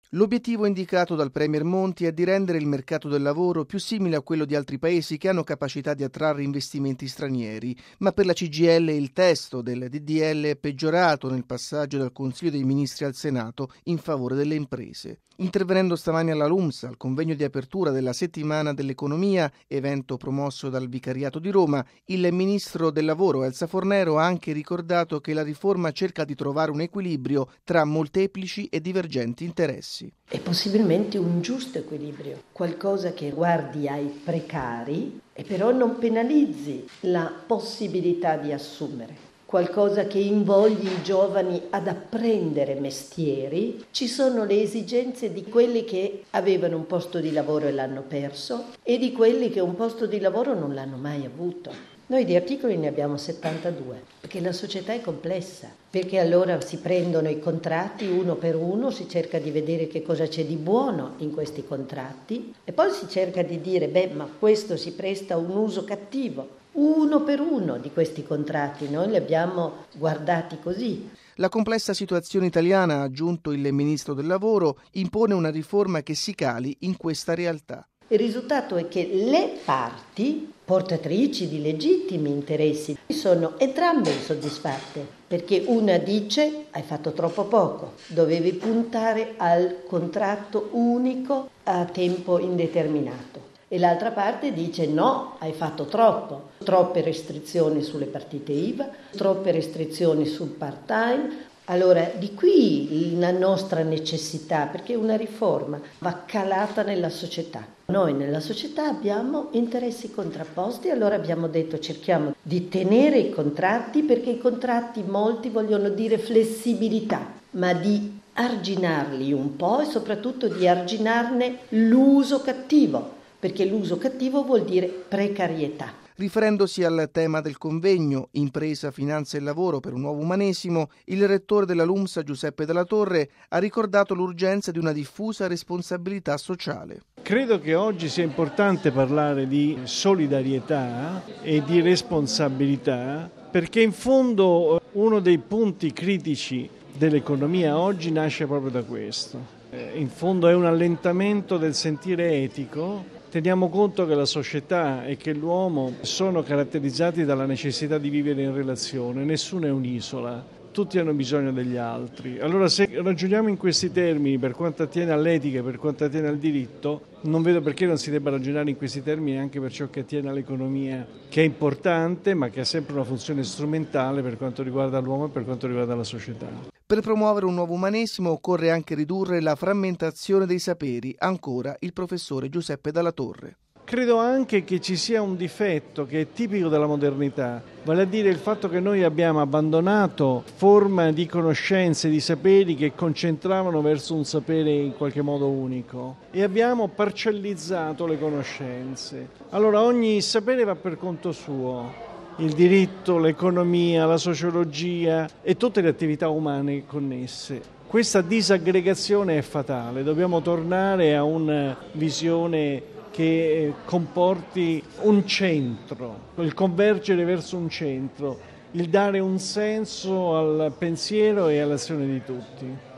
L'obiettivo indicato dal Premier Monti è di rendere il mercato del lavoro più simile a quello di altri paesi che hanno capacità di attrarre investimenti stranieri, ma per la CGIL il testo del DDL è peggiorato nel passaggio dal Consiglio dei Ministri al Senato in favore delle imprese. Intervenendo stamani alla LUMSA, al convegno di apertura della Settimana dell'Economia, evento promosso dal Vicariato di Roma, il ministro del Lavoro Elsa Fornero ha anche ricordato che la riforma cerca di trovare un equilibrio tra molteplici e divergenti interessi. E possibilmente un giusto equilibrio, qualcosa che guardi ai precari e però non penalizzi la possibilità di assumere. Qualcosa che invogli i giovani ad apprendere mestieri. Ci sono le esigenze di quelli che avevano un posto di lavoro e l'hanno perso e di quelli che un posto di lavoro non l'hanno mai avuto. Noi di articoli ne abbiamo 72, perché la società è complessa, perché allora si prendono i contratti uno per uno, si cerca di vedere che cosa c'è di buono in questi contratti e poi si cerca di dire, ma questo si presta a un uso cattivo. Uno per uno di questi contratti, noi li abbiamo guardati così. La complessa situazione italiana, ha aggiunto il ministro del Lavoro, impone una riforma che si cali in questa realtà. Il risultato è che le parti, portatrici di legittimi interessi, sono entrambe insoddisfatte, perché una dice hai fatto troppo poco, dovevi puntare al contratto unico a tempo indeterminato. E l'altra parte dice no, hai fatto troppo, troppe restrizioni sulle partite IVA, troppe restrizioni sul part-time. Allora, di qui la nostra necessità, perché una riforma va calata nella società. Noi nella società abbiamo interessi contrapposti, allora abbiamo detto cerchiamo di tenere i contratti, perché i contratti molti vogliono dire flessibilità, ma di arginarli un po' e soprattutto di arginarne l'uso cattivo, perché l'uso cattivo vuol dire precarietà. Riferendosi al tema del convegno Impresa, Finanza e Lavoro per un nuovo umanesimo, il rettore della LUMSA Giuseppe Dalla Torre ha ricordato l'urgenza di una diffusa responsabilità sociale. Credo che oggi sia importante parlare di solidarietà e di responsabilità, perché in fondo uno dei punti critici dell'economia oggi nasce proprio da questo. In fondo è un allentamento del sentire etico. Teniamo conto che la società e che l'uomo sono caratterizzati dalla necessità di vivere in relazione, nessuno è un'isola, tutti hanno bisogno degli altri. Allora se ragioniamo in questi termini per quanto attiene all'etica e per quanto attiene al diritto, non vedo perché non si debba ragionare in questi termini anche per ciò che attiene all'economia, che è importante ma che ha sempre una funzione strumentale per quanto riguarda l'uomo e per quanto riguarda la società. Per promuovere un nuovo umanesimo occorre anche ridurre la frammentazione dei saperi, ancora il professore Giuseppe Dalla Torre. Credo anche che ci sia un difetto che è tipico della modernità, vale a dire il fatto che noi abbiamo abbandonato forma di conoscenze, di saperi che concentravano verso un sapere in qualche modo unico e abbiamo parcellizzato le conoscenze. Allora ogni sapere va per conto suo. Il diritto, l'economia, la sociologia e tutte le attività umane connesse. Questa disaggregazione è fatale, dobbiamo tornare a una visione che comporti un centro, il convergere verso un centro, il dare un senso al pensiero e all'azione di tutti.